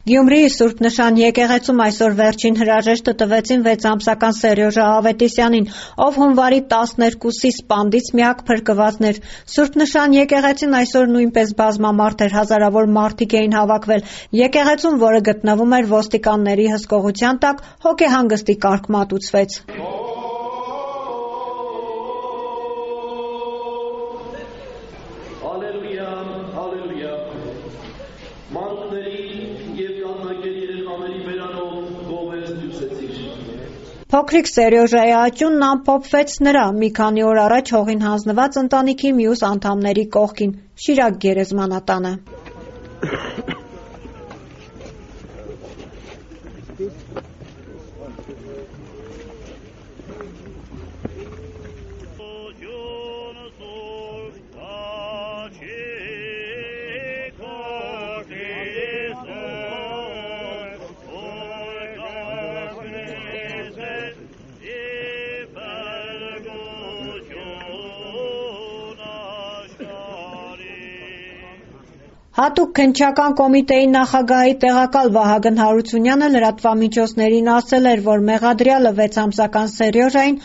Գյումրիի Սուրբ Նշան եկեղեցում այսօր վերջին հրաժեշտը տվեցին 6-ամսական Սերյոժա Ավետիսյանին, ով հունվարի 12-ի սպանդից միակ փրկվածն էր։ Սուրբ Նշան եկեղեցին այսօր նույնպես բազմամարդ էր, հազարավոր մարդիկ էին հավաքվել։ Եկեղեցում, որը գտնվում էր ոստիկանների հսկողության տակ, հոգեհանգստի կարգ մատուցվեց։ Փոքրիկ Սերյոժայի աճյունն ամփոփվեց նրա մի քանի օր առաջ հողին հանձնված ընտանիքի մյուս անդամների կողքին՝ Շիրակ գերեզմանատանը։ Հատուկ քննչական կոմիտեի նախագահի տեղակալ Վահագն Հարությունյանը լրատվամիջոցներին ասել էր, որ մեղադրյալը 6-ամսական Սերյոժային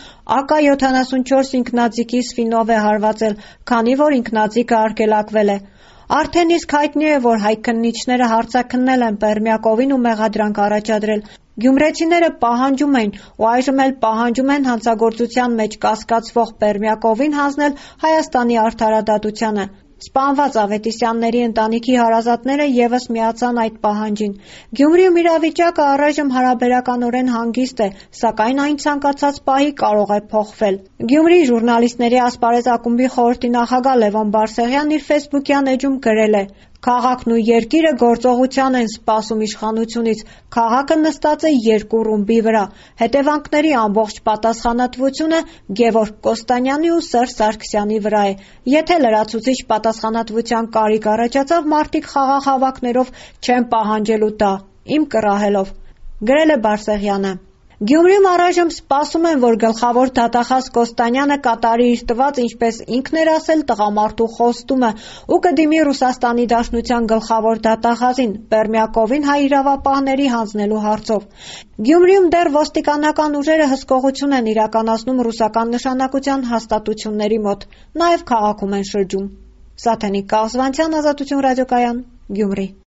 AK-74 ինքնաձիգի սվինով է հարվածել, քանի որ ինքնաձիգը արգելակվել է։ Արդեն իսկ հայտնի է, որ հայ քննիչները հարցաքննել են Պերմյակովին ու մեղադրանք առաջադրել։ Գյումրեցիները պահանջում էին ու այժմ էլ պահանջում են հանցագործության մեջ կասկածվող Պերմյակովին հանձնել Հայաստանի արդարադատությանը։ Սպանված Ավետիսյանների ընտանիքի հարազատները ևս միացան այդ պահանջին։ Գյումրիում իրավիճակը առայժմ հարաբերականորեն հանգիստ է, սակայն այն ցանկացած պահի կարող է փոխվել։ Գյումրիի ժուրնալիստների ասպարեզ ակումբի խորհրդի նախագահ Լևոն Բարսեղյանն իր ֆեյսբուքյան էջում գրել է. «Քաղաքն ու երկիրը գործողության են սպասում իշխանությունից, քաղաքը նստած է երկու ռումբի վրա, հետևանքների ամբողջ պատասխանատվությունը Գևորգ Կոստանյանի ու Սերժ Սարգսյանի վրա է։ Եթե լրացուցիչ պատասխանատվության կարիք առաջացավ, մարդիկ խաղաղ հավաքներով չեն պահանջելու դա, իմ կռահելով», գրել է Բարսեղյանը։ Գյումրիում առայժմ սպասում են, որ գլխավոր դատախազ Կոստանյանը կատարի իր տված, ինչպես ինքն էր ասել, տղամարդու խոստումը ու կդիմի Ռուսաստանի Դաշնության գլխավոր դատախազին՝ Պերմյակովին հայ իրավապահների հանձնելու հարցով։ Գյումրիում դեռ ոստիկանական ուժերը հսկողություն են իրականացնում ռուսական նշանակության հաստատությունների մոտ, նաև քաղաքում են շրջում։ Սաթենիկ Կաղզվանցյան, Ազատություն ռադիոկայան, Գյումրի։